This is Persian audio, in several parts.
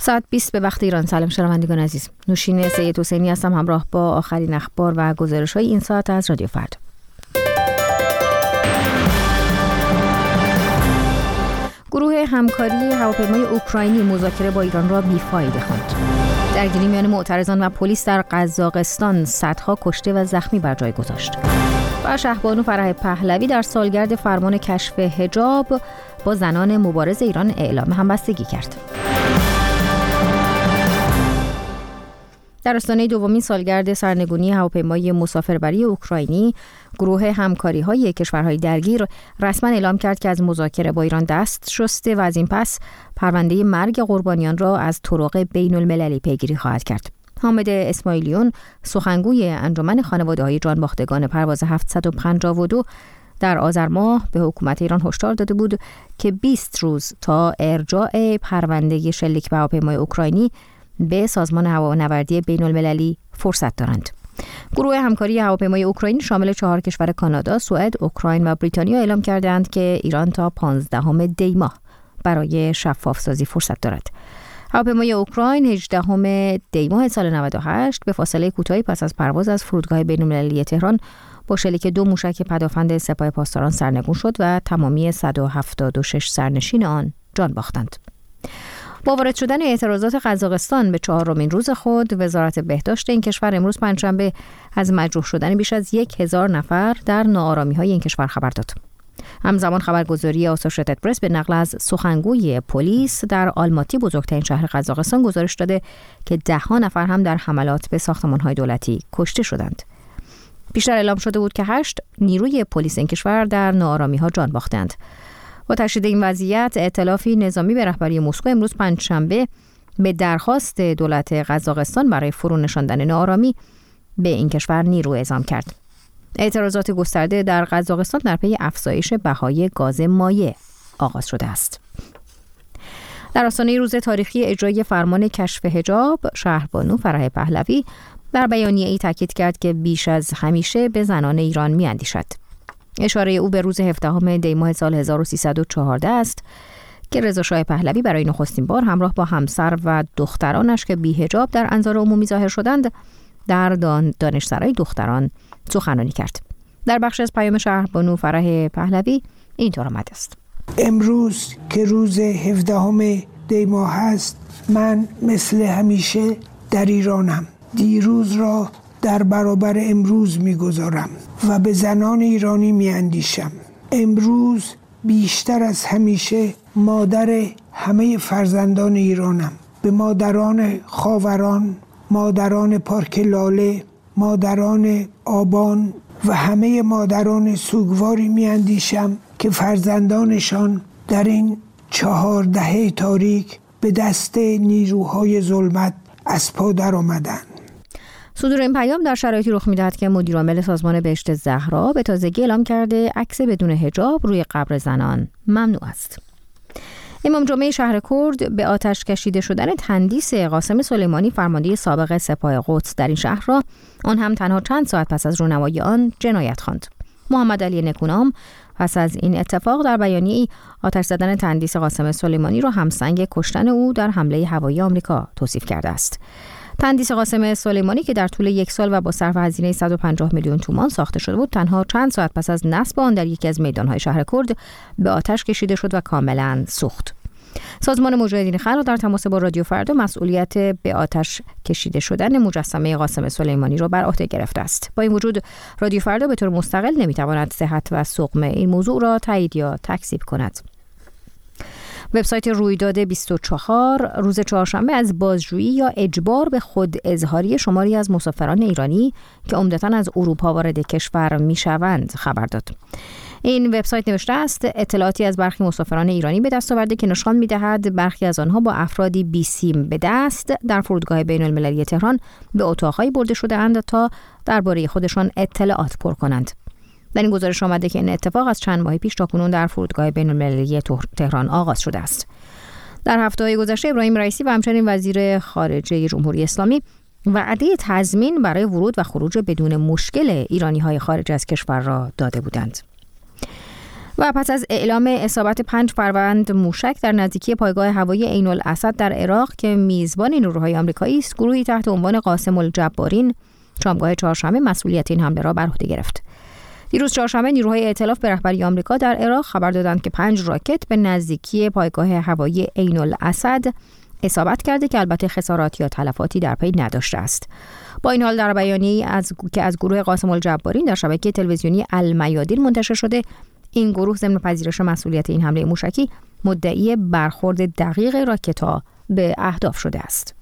ساعت 20 به وقت ایران. سلام شنوندگان عزیز. نوشین سید حسینی هستم همراه با آخرین اخبار و گزارش‌های این ساعت از رادیو فردا. گروه همکاری هواپیمای اوکراینی مذاکره با ایران را بیفایده خواند. درگیری میان معترضان و پلیس در قزاقستان صدها کشته و زخمی بر جای گذاشت. و شهبانو فرح پهلوی در سالگرد فرمان کشف حجاب با زنان مبارز ایران اعلام همبستگی کرد. در آستانه دومین سالگرد سرنگونی هواپیمای مسافربری اوکراینی، گروه همکاری‌های کشورهای درگیر رسما اعلام کرد که از مذاکره با ایران دست شسته و از این پس پرونده مرگ قربانیان را از طرق بین‌المللی پیگیری خواهد کرد. حامد اسماعیلیون، سخنگوی انجمن خانواده‌های جانباختگان پرواز 752 در آذر ماه به حکومت ایران هشدار داده بود که 20 روز تا ارجاع پرونده شلیک به هواپیمای اوکراینی به سازمان هوانوردی بین‌المللی فرصت دارند. گروه همکاری هواپیمای اوکراینی شامل 4 کشور کانادا، سوئد، اوکراین و بریتانیا اعلام کردند که ایران تا 15 دی ماه برای شفاف سازی فرصت دارد. هواپیمای اوکراین 18 دی ماه سال 98 به فاصله کوتاهی پس از پرواز از فرودگاه بین‌المللی تهران با شلیک 2 موشک پدافند سپاه پاسداران سرنگون شد و تمامی 176 سرنشین آن جان باختند. با وارد شدن اعتراضات قزاقستان به 4مین روز خود، وزارت بهداشت این کشور امروز پنجشنبه از مجروح شدن بیش از 1000 نفر در ناآرامی‌های این کشور خبر داد. همزمان خبرگزاری آسوشیتد پرس به نقل از سخنگوی پلیس در آلماتی، بزرگترین شهر قزاقستان، گزارش داده که 10 نفر هم در حملات به ساختمان‌های دولتی کشته شدند. بیشتر اعلام شده بود که 8 نیروی پلیس این کشور در ناآرامی‌ها جان باختند. با تشدید این وضعیت، ائتلافی نظامی به رهبری مسکو امروز پنجشنبه به درخواست دولت قزاقستان برای فرو نشاندن ناآرامی به این کشور نیرو اعزام کرد. اعتراضات گسترده در قزاقستان در پی افزایش بهای گاز مایع آغاز شده است. در آستانه روز تاریخی اجرای فرمان کشف حجاب، شهربانو فرح پهلوی در بیانیه‌ای تاکید کرد که بیش از همیشه به زنان ایران می‌اندیشد. اشاره او به روز 17 دی ماه سال 1314 است که رضا شاه پهلوی برای نخستین بار همراه با همسر و دخترانش که بی‌حجاب در انظار عمومی ظاهر شدند در دانشسرای دختران سخنرانی کرد. در بخش از پیام شهربانو فرح پهلوی اینطور آمده است: امروز که روز 17 دی ماه است، من مثل همیشه در ایرانم. دیروز را در برابر امروز می‌گذارم و به زنان ایرانی می‌اندیشم. امروز بیشتر از همیشه مادر همه فرزندان ایرانم. به مادران خاوران، مادران پارک لاله، مادران آبان و همه مادران سوگواری می‌اندیشم که فرزندانشان در این 4 دهه تاریک به دست نیروهای ظلمت از پا در آمدند. صدور این پیام در شرایطی رخ می‌دهد که مدیرعامل سازمان بهشت زهرا به تازگی اعلام کرده عکس بدون حجاب روی قبر زنان ممنوع است. امام جمعه شهر کرد به آتش کشیده شدن تندیس قاسم سلیمانی، فرمانده سابق سپاه قدس در این شهر را، آن هم تنها چند ساعت پس از رونمایی آن، جنایت خواند. محمد علی نکونام پس از این اتفاق در بیانیه‌ای آتش زدن تندیس قاسم سلیمانی را همسنگ کشتن او در حمله هوایی آمریکا توصیف کرده است. تندیس قاسم سلیمانی که در طول 1 سال و با صرف هزینه 150 میلیون تومان ساخته شده بود، تنها چند ساعت پس از نصب آن در یکی از میدان‌های شهر کرد به آتش کشیده شد و کاملاً سوخت. سازمان مجاهدین خلق در تماس با رادیو فردا مسئولیت به آتش کشیده شدن مجسمه قاسم سلیمانی را بر عهده گرفته است. با این وجود رادیو فردا به طور مستقل نمی‌تواند صحت و سقم این موضوع را تایید یا تکذیب کند. وبسایت رویداد 24 روز چهارشنبه از بازجویی یا اجبار به خود اظهاری شماری از مسافران ایرانی که عمدتاً از اروپا وارد کشور میشوند خبر داد. این وبسایت نوشته است اطلاعاتی از برخی مسافران ایرانی به دست آورده که نشان می‌دهد برخی از آنها با افرادی بی‌سیم به دست در فرودگاه بین‌المللی تهران به اتاق‌هایی برده شده‌اند تا درباره خودشان اطلاعات پر کنند. در این گزارش آمده که این اتفاق از چند ماه پیش تاکنون در فرودگاه بین‌المللی تهران آغاز شده است. در هفته‌های گذشته ابراهیم رئیسی و همچنین وزیر خارجه جمهوری اسلامی وعده تضمین برای ورود و خروج بدون مشکل ایرانی‌های خارج از کشور را داده بودند. و پس از اعلام اصابت 5 فروند موشک در نزدیکی پایگاه هوایی عین الاسد در عراق که میزبان نیروهای آمریکایی است، گروهی تحت عنوان قاسم الجبارین شامگاه چهارشنبه مسئولیت این حمله را بر عهده گرفت. دیروز چهارشنبه نیروهای ائتلاف به رهبری آمریکا در عراق خبر دادند که 5 راکت به نزدیکی پایگاه هوایی عین الاسد اصابت کرده که البته خسارات یا تلفاتی در پی نداشته است. با این حال در بیانیه‌ای از گروه قاسم الجبارین در شبکه تلویزیونی المیادین منتشر شده، این گروه ضمن پذیرش مسئولیت این حمله موشکی مدعی برخورد دقیق راکت‌ها به اهداف شده است.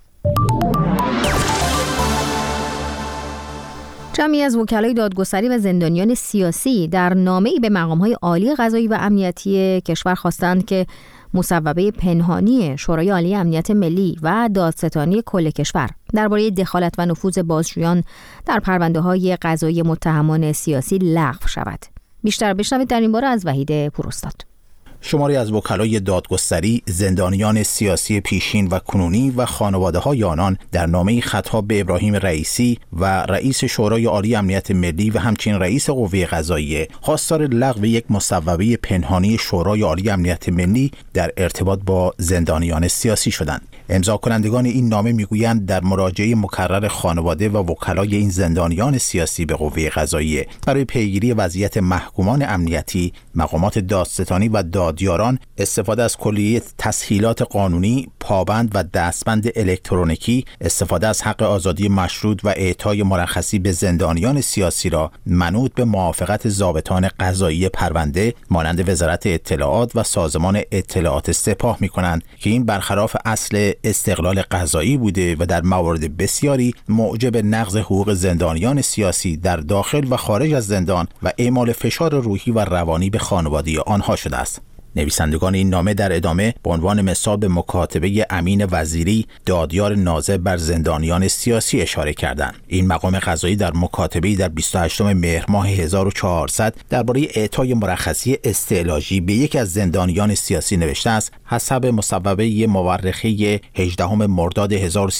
جمعی از وکلای دادگستری و زندانیان سیاسی در نامه‌ای به مقام‌های عالی قضایی و امنیتی کشور خواستند که مصوبه پنهانی شورای عالی امنیت ملی و دادستانی کل کشور درباره دخالت و نفوذ بازجویان در پرونده‌های قضایی متهمان سیاسی لغو شود. بیشتر بشنوید در این باره از وحید پوراستاد. شماری از وکلای دادگستری، زندانیان سیاسی پیشین و کنونی و خانواده‌های آنان در نامه‌ای خطاب به ابراهیم رئیسی و رئیس شورای عالی امنیت ملی و همچنین رئیس قوه قضاییه خواستار لغو یک مصوبه پنهانی شورای عالی امنیت ملی در ارتباط با زندانیان سیاسی شدند. امضا کنندگان این نامه میگویند در مراجعه مکرر خانواده و وکلای این زندانیان سیاسی به قوه قضاییه برای پیگیری وضعیت محکومان امنیتی، مقامات دادستانی و دادیاران استفاده از کلیه تسهیلات قانونی، پابند و دستبند الکترونیکی، استفاده از حق آزادی مشروط و اعطای مرخصی به زندانیان سیاسی را منوط به موافقت ضابطان قضایی پرونده مانند وزارت اطلاعات و سازمان اطلاعات سپاه می‌کنند که این برخلاف اصل استقلال قضایی بوده و در موارد بسیاری موجب نقض حقوق زندانیان سیاسی در داخل و خارج از زندان و اعمال فشار روحی و روانی به خانواده آنها شده است. نویسندگان این نامه در ادامه به عنوان مثال به مکاتبه امین وزیری، دادیار ناظر بر زندانیان سیاسی اشاره کردند. این مقام قضایی در مکاتبه‌ای در 28 مهر ماه 1400 درباره اعطای مرخصی استعلاجی به یکی از زندانیان سیاسی نوشته است: حسب مصوبه مورخه 18 مرداد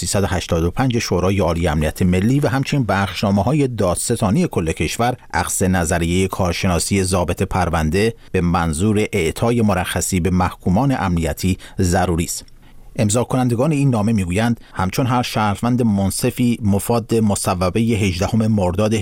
1385 شورای عالی امنیت ملی و همچنین بخشنامه‌های دادستانی کل کشور، اخذ نظریه کارشناسی ضابط پرونده به منظور اعطای مرخصی به محکومان امنیتی ضروری است. امضا کنندگان این نامه میگویند همچون هر شهروند منصفی مفاد مصوبه 18 مرداد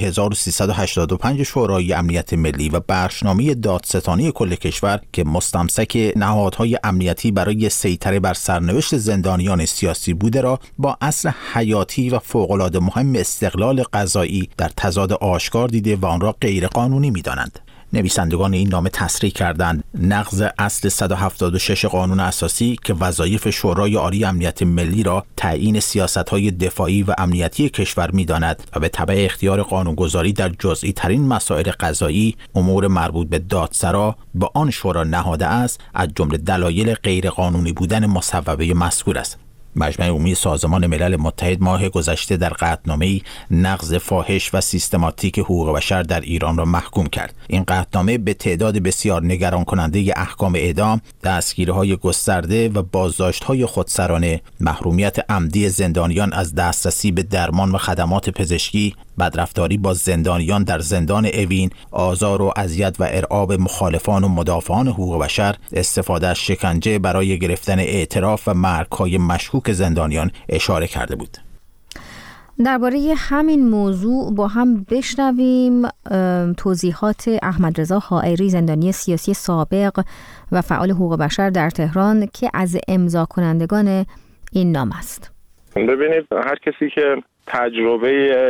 1385 شورای امنیت ملی و بخشنامه دادستانی کل کشور که مستمسک نهادهای امنیتی برای سیطره بر سرنوشت زندانیان سیاسی بوده را با اصل حیاتی و فوق‌العاده مهم استقلال قضایی در تضاد آشکار دیده و آن را غیر قانونی می‌دانند. نویسندگان این نامه تصریح کردند نقض اصل 176 قانون اساسی که وظایف شورای عالی امنیت ملی را تعیین سیاست‌های دفاعی و امنیتی کشور می‌داند و به تبع اختیار قانونگذاری در جزئی ترین مسائل قضایی امور مربوط به دادسرا به آن شورا نهاده است، از جمله دلایل غیر قانونی بودن مصوبه مذکور است. مجمع عمومی سازمان ملل متحد ماه گذشته در قطعنامه‌ای نقض فاحش و سیستماتیک حقوق بشر در ایران را محکوم کرد. این قطعنامه به تعداد بسیار نگران کننده احکام اعدام، دستگیری‌های گسترده و بازداشت‌های خودسرانه، محرومیت عمدی زندانیان از دسترسی به درمان و خدمات پزشکی، بدرفتاری با زندانیان در زندان اوین، آزار و اذیت و ارعاب مخالفان و مدافعان حقوق بشر، استفاده از شکنجه برای گرفتن اعتراف و مرگ‌های مشکوک زندانیان اشاره کرده بود. درباره همین موضوع با هم بشنویم توضیحات احمد رضا حائری، زندانی سیاسی سابق و فعال حقوق بشر در تهران که از امضا کنندگان این نامه است. ببینید، هر کسی که تجربه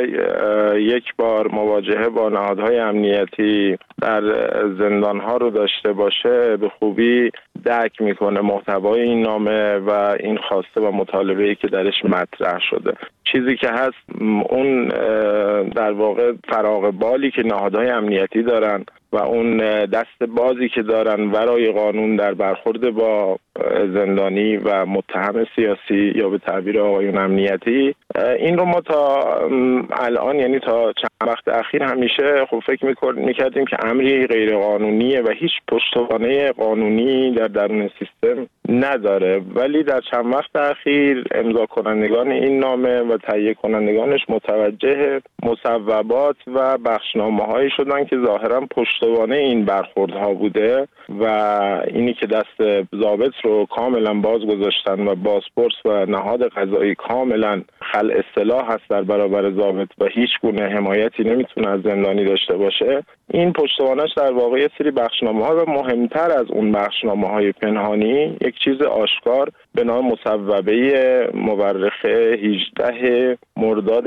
یک بار مواجهه با نهادهای امنیتی در زندانها رو داشته باشه به خوبی درک میکنه محتوای این نامه و این خواسته و مطالبه‌ای که درش مطرح شده. چیزی که هست اون در واقع فراغ بالی که نهادهای امنیتی دارن و اون دست بازی که دارن ورای قانون در برخورد با زندانی و متهم سیاسی یا به تعبیر آقایون امنیتی، این رو ما تا الان، یعنی تا چند وقت اخیر همیشه خب فکر میکردیم که امری غیر قانونیه و هیچ پشتوانه قانونی در درون سیستم نداره، ولی در چند وقت اخیر امضا کنندگان این نامه و تهیه کنندگانش متوجه مصوبات و بخشنامه‌هایی شدن که ظاهراً پشتوانه این برخوردها بوده و اینی که دست ضابط رو کاملا باز گذاشتن و بازپرس و نهاد قضایی کاملا خلع اصطلاح هست در برابر ضابط و هیچ گونه حمایتی نمیتونه از زندانی داشته باشه. این پشتوانش در واقع یه سری بخشنامه‌ها و مهمتر از اون بخشنامه‌های پنهانی یک چیز آشکار به نام مصوبه مورخه 18 مرداد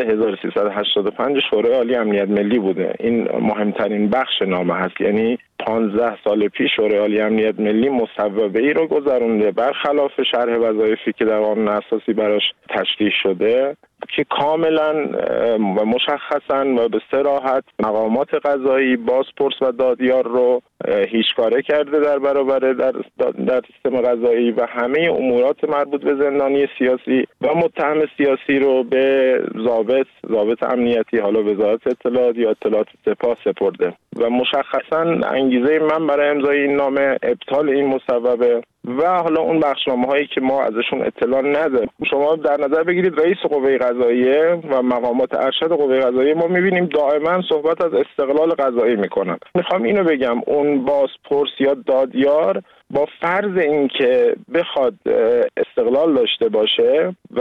1385 شورای عالی امنیت ملی بوده. این مهمترین بخش نامه هست، یعنی 15 سال پیش شورای عالی امنیت ملی مصوبه ای رو گذرونده برخلاف شرح وظایفی که در قانون اساسی براش تشریح شده که کاملا و مشخصا و به صراحت مقامات قضایی، بازپرس و دادیار رو هیچکاره کرده در برابر در سیستم قضایی و همه امورات مربوط به زندانی سیاسی و متهم سیاسی رو به ضابط امنیتی، حالا وزارت اطلاعات یا اطلاعات سپاه سپرده و مشخصا انگیزه من برای امضای این نامه ابطال این مصوبه و حالا اون بخشنامه‌هایی که ما ازشون اطلاع نداریم. شما در نظر بگیرید رئیس قوه قضاییه و مقامات ارشد قوه قضاییه ما می‌بینیم دائما صحبت از استقلال قضایی میکنن. میخوام اینو بگم اون بازپرس یا دادیار با فرض اینکه بخواد استقلال داشته باشه و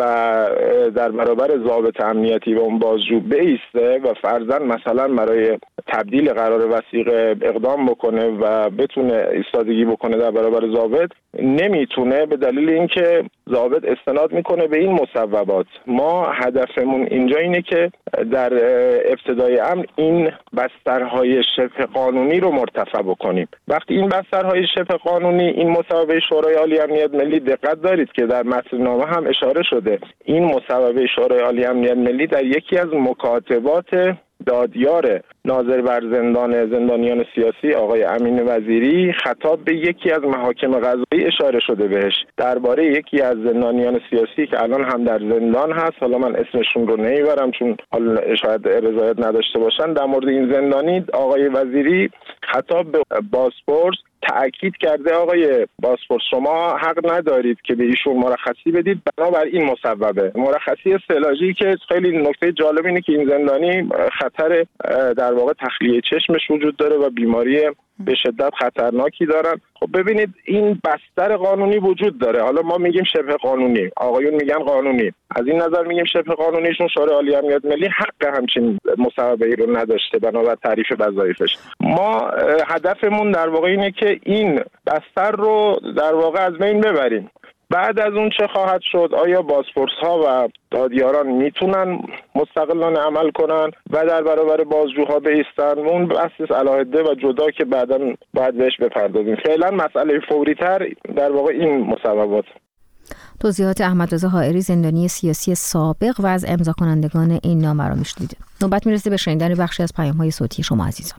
در برابر ضابط امنیتی و اون بازجو بایسته و فرضاً مثلا برای تبدیل قرار وثیقه اقدام بکنه و بتونه ایستادگی بکنه در برابر ضابط، نمیتونه به دلیل اینکه ضابط استناد میکنه به این مصوبات. ما هدفمون اینجا اینه که در ابتدای امر این بسترهای شبه قانونی رو مرتفع بکنیم. وقتی این بسترهای شبه قانونی، این مصوبه شورای عالی امنیت ملی، دقت دارید که در متن نامه هم اشاره شده، این مصوبه شورای عالی امنیت ملی در یکی از مکاتبات دادیار ناظر بر زندانیان سیاسی آقای امین وزیری خطاب به یکی از محاکم قضایی اشاره شده بهش درباره یکی از زندانیان سیاسی که الان هم در زندان هست. حالا من اسمشون رو نمیبرم چون حالا شاید رضایت نداشته باشن. در مورد این زندانی آقای وزیری خطاب به بازپرس تأکید کرده آقای بازپرس شما حق ندارید که به ایشون مرخصی بدید بنابر این مصوبه. مرخصی استعلاجی که خیلی نکته جالب اینه که این زندانی خطر در واقع تخلیه چشمش وجود داره و بیماری به شدت خطرناکی دارن. خب ببینید این بستر قانونی وجود داره. حالا ما میگیم شبه قانونی، آقایون میگن قانونی. از این نظر میگیم شبه قانونیشون شورای عالی امنیت ملی حق همچین مصوبه‌ای رو نداشته بنابر تعریف وظایفش. ما هدفمون در واقع اینه که این بستر رو در واقع از بین ببریم. بعد از اون چه خواهد شد؟ آیا بازپرس ها و دادیاران میتونن مستقلانه عمل کنن و در برابر بازجوها بایستن؟ اون بحث علاهده و جدا که بعداً باید بهش بپردازیم. فعلا مسئله فوری تر در واقع این مصوبات. توضیحات احمدرضا حائری، زندانی سیاسی سابق و از امضا کنندگان این نامه رو میشنیده. نوبت میرسه به شنیدن بخشی از پیام‌های صوتی شما عزیزان.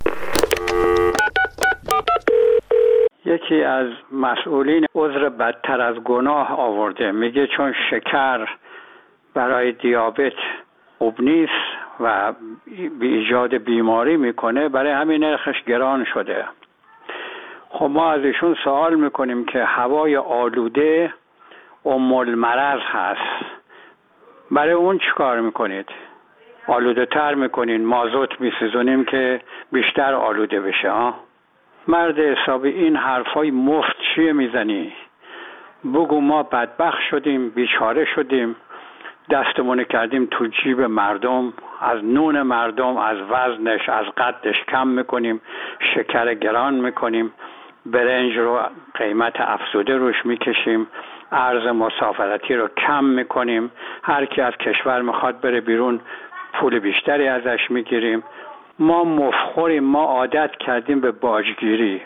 یکی از مسئولین عذر بدتر از گناه آورده، میگه چون شکر برای دیابت خوب نیست و به ایجاد بیماری میکنه برای همین نرخش گران شده. خب ما از ایشون سوال میکنیم که هوای آلوده ام المرض هست، برای اون چی کار میکنید؟ آلوده تر میکنین، مازوت میسوزونیم که بیشتر آلوده بشه ها؟ مرد حسابی این حرفای مفت چیه میزنی؟ بگو ما بدبخت شدیم، بیچاره شدیم، دستمون کردیم تو جیب مردم، از نون مردم، از وزنش، از قدش کم میکنیم، شکر گران میکنیم، برنج رو قیمت افزوده روش میکشیم، ارز مسافرتی رو کم میکنیم، هر کی از کشور میخواد بره بیرون پول بیشتری ازش میگیریم. ما مفخوریم، ما عادت کردیم به باجگیری.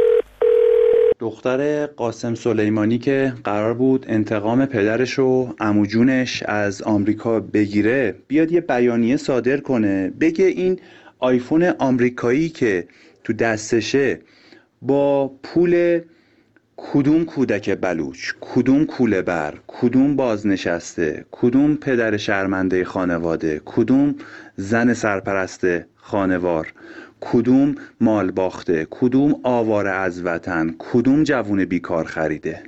دختر قاسم سلیمانی که قرار بود انتقام پدرش و عمو جونش از آمریکا بگیره بیاد یه بیانیه صادر کنه، بگه این آیفون آمریکایی که تو دستشه با پول کدوم کودک بلوچ، کدوم کوله بر، کدوم بازنشسته، کدوم پدر شرمنده خانواده، کدوم زن سرپرست خانوار، کدوم مال باخته، کدوم آواره از وطن، کدوم جوون بیکار خریده.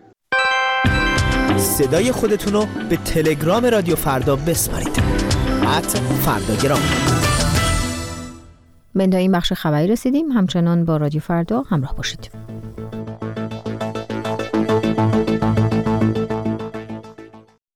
صدای خودتونو به تلگرام رادیو فردا بسپارید. @فرداگرام. به انتهای این بخش خبری رسیدیم. همچنان با رادیو فردا همراه باشید.